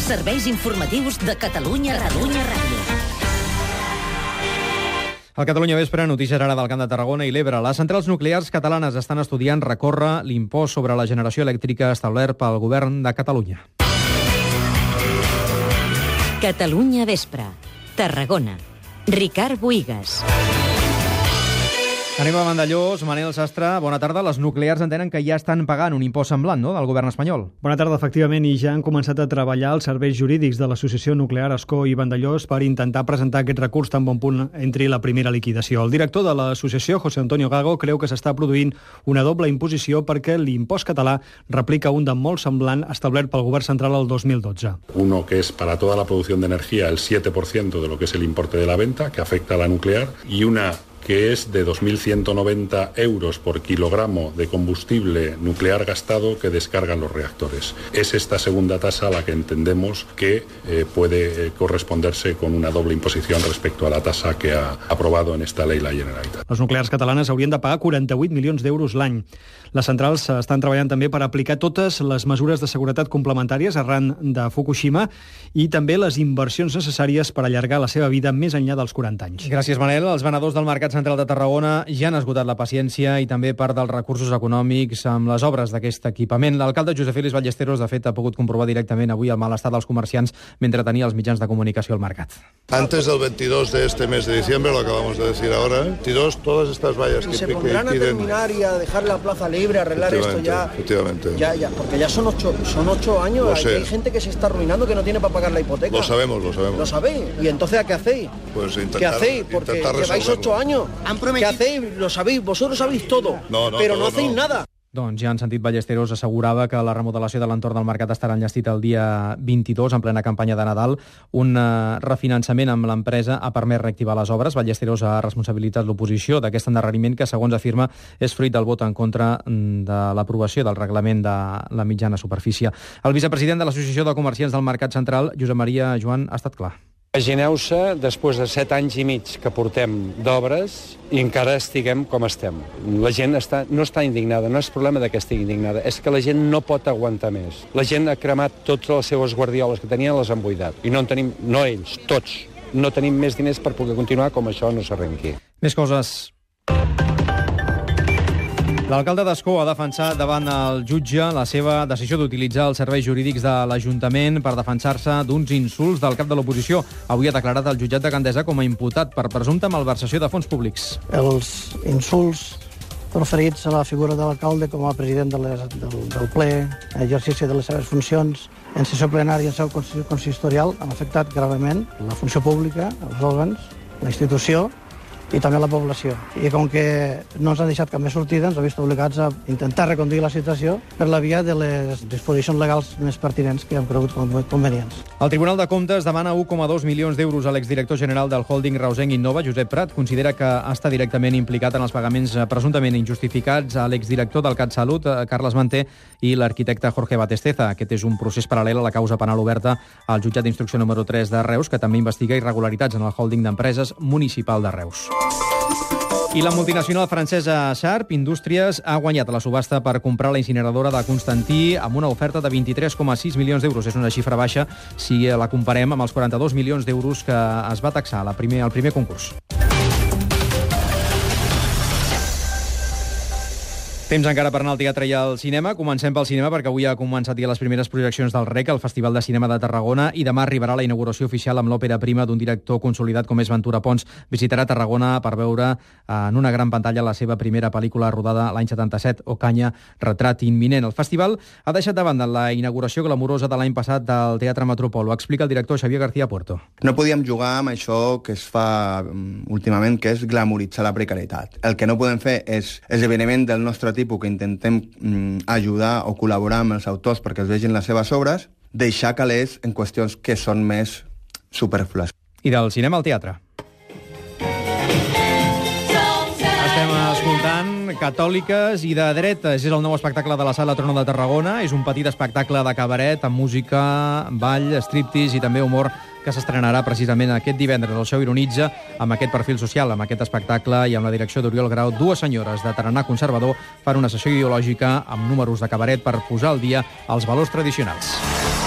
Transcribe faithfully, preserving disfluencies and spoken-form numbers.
Serveis informatius de Catalunya Ràdio. Al Catalunya Vespre, notícies ara del Camp de Tarragona i l'Ebre. Les centrals nuclears catalanes estan estudiant recórrer l'impost sobre la generació elèctrica establert pel govern de Catalunya. Catalunya Vespre, Tarragona. Ricard Bohigas. Anem a Vandellós. Manel Sastre, bona tarda. Les nuclears entenen que ja estan pagant un impost semblant, no?, del govern espanyol. Bona tarda, efectivament, i ja han començat a treballar els serveis jurídics de l'Associació Nuclear Ascó i Vandellós per intentar presentar aquest recurs tan bon punt entri la primera liquidació. El director de l'associació, José Antonio Gago, creu que s'està produint una doble imposició perquè l'impost català replica un de molt semblant establert pel govern central el dos mil dotze. Uno que es para toda la producción de energía el siete por ciento de lo que es el importe de la venta, que afecta a la nuclear, y una que es de dos mil ciento noventa euros por kilogramo de combustible nuclear gastado que descargan los reactores. Es esta segunda tasa la que entendemos que eh, puede eh, corresponderse con una doble imposición respecto a la tasa que ha aprobado en esta ley la Generalitat. Les nuclears catalanes haurien de pagar quaranta-vuit milions d'euros l'any. Les centrals estan treballant també per aplicar totes les mesures de seguretat complementàries arran de Fukushima i també les inversions necessàries per allargar la seva vida més enllà dels quaranta anys. Gràcies, Manel. Els venedors del Mercat Central de Tarragona ja han esgotat la paciència i també part dels recursos econòmics amb les obres d'aquest equipament. L'alcalde Josep Félix Ballesteros, de fet, ha pogut comprovar directament avui el malestar dels comerciants mentre tenia els mitjans de comunicació al mercat. Antes del veintidós de este mes de diciembre, lo acabamos de decir ahora, veintidós, todas estas vallas que, se que pondrán piden... a terminar y a dejar la plaza libre, a arreglar esto ya. Efectivamente. Ya, ya, porque ya son ocho, son ocho años. Lo sé. Hay gente que se está arruinando, que no tiene para pagar la hipoteca. Lo sabemos, lo sabemos. Lo sabéis. ¿Y entonces a qué hacéis? Pues intentar, ¿Qué hacéis? Porque intentar lleváis resolverlo. ocho años. ¿Qué hacéis? Lo sabéis, vosotros sabéis todo. No, no, pero todo no hacéis no. nada. Doncs ja han sentit, Ballesteros assegurava que la remodelació de l'entorn del mercat estarà enllestit el dia vint-i-dos, en plena campanya de Nadal. Un uh, refinançament amb l'empresa ha permès reactivar les obres. Ballesteros ha responsabilitzat l'oposició d'aquest endarreriment que, segons afirma, és fruit del vot en contra de l'aprovació del reglament de la mitjana superfície. El vicepresident de l'Associació de Comerciants del Mercat Central, Josep Maria Joan, ha estat clar. Imagineu-se, després de set anys i mig que portem d'obres, i encara estiguem com estem. La gent està, no està indignada, no és problema de que estigui indignada, és que la gent no pot aguantar més. La gent ha cremat totes les seves guardioles que tenien, les han buidat. I no en tenim, no ells, tots, no tenim més diners per poder continuar com això no s'arrenqui. Més coses. L'alcalde d'Ascó ha defensat davant el jutge la seva decisió d'utilitzar els serveis jurídics de l'Ajuntament per defensar-se d'uns insults del cap de l'oposició. Avui ha declarat el jutjat de Gandesa com a imputat per presumpta malversació de fons públics. Els insults proferits a la figura de l'alcalde com a president de les, del, del ple, exercici de les seves funcions, en sessió plenària i en seu consistorial, han afectat gravament la funció pública, els òrgans, la institució i també la població. I com que no ens han deixat cap més sortida, ens hem vist obligats a intentar reconduir la situació per la via de les disposicions legals més pertinents que hem cregut convenients. El Tribunal de Comptes demana u coma dos milions d'euros a l'exdirector general del holding Reusenc Innova, Josep Prat. Considera que està directament implicat en els pagaments presumptament injustificats a l'exdirector del CatSalut, Carles Manté, i l'arquitecte Jorge Batesteza. Aquest és un procés paral·lel a la causa penal oberta al jutjat d'instrucció número tres de Reus, que també investiga irregularitats en el holding d'empreses municipal de Reus. I la multinacional francesa Sharp Indústries ha guanyat la subhasta per comprar la incineradora de Constantí amb una oferta de vint-i-tres coma sis milions d'euros. És una xifra baixa si la comparem amb els quaranta-dos milions d'euros que es va taxar al primer, primer concurs. Temps encara per anar al teatre i al cinema. Comencem pel cinema perquè avui ha començat ja les primeres projeccions del REC, el Festival de Cinema de Tarragona, i demà arribarà la inauguració oficial amb l'òpera prima d'un director consolidat com és Ventura Pons. Visitarà Tarragona per veure en una gran pantalla la seva primera pel·lícula rodada l'any setanta-set, Ocaña, retrat imminent. El festival ha deixat de banda la inauguració glamurosa de l'any passat del Teatre Metropol. Ho explica el director Xavier García Puerto. No podíem jugar amb això que es fa últimament, que és glamoritzar la precarietat. El que no podem fer és esdeveniment del nostre tipus que intentem mm, ajudar o col·laborar amb els autors perquè es vegin les seves obres, deixar calés en qüestions que són més superflues. I del cinema al teatre. Estem escoltant Catòliques i de dretes. És el nou espectacle de la Sala Trona de Tarragona. És un petit espectacle de cabaret amb música, ball, striptease i també humor que s'estrenarà precisament aquest divendres. El show ironitza amb aquest perfil social, amb aquest espectacle i amb la direcció d'Oriol Grau. Dues senyores de tarannà conservador fan una sessió ideològica amb números de cabaret per posar al dia els valors tradicionals.